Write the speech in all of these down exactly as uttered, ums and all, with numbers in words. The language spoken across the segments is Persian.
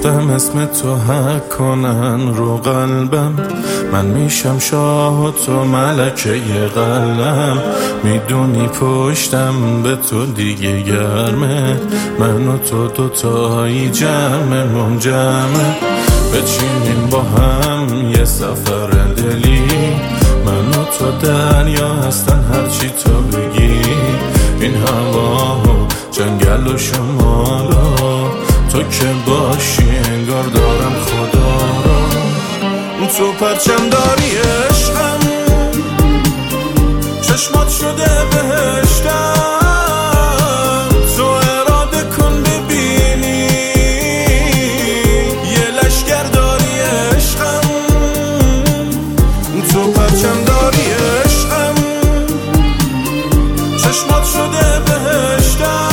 موقعم اسم تو حک کنن رو قلبم، من میشم شاه و تو ملکه قلم. میدونی پشتم به تو دیگه گرمه، من و تو دوتایی جمع منجمه. بچینیم با هم یه سفر دلی، من و تو دریا هستن هرچی تو بگی. این هوا و جنگل و شمال و تو که باشی انگار دارم خدا رو. تو پرچم داری عشقم، چشمات شده بهشتم. تو اراده کن ببینی یه لشگر داری عشقم. تو پرچم داری عشقم، چشمات شده بهشتم.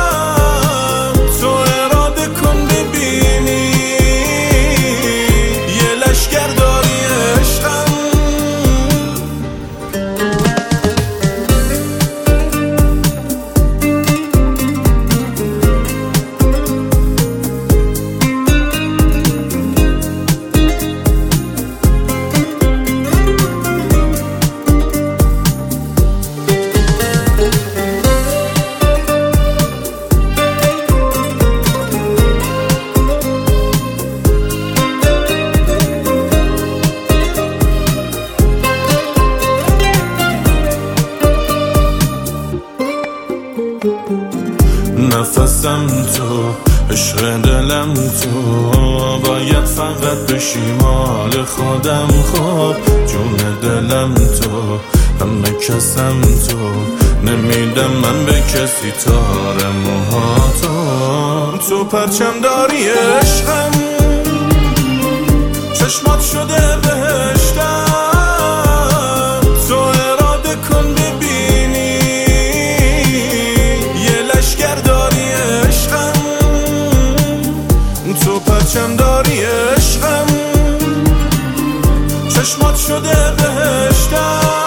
نفسم تو، عشق دلم تو، باید فقط بشی مال خودم. خب جون دلم تو، همه کسم تو، نمیدم من به کسی تار موهاتو. تو پرچم داری عشقم، چشمات شده بهشتم. تو اراده کن ببینی یه لشگر داری عشقم. تو پرچم داری عشقم، چشمات شده بهشتم.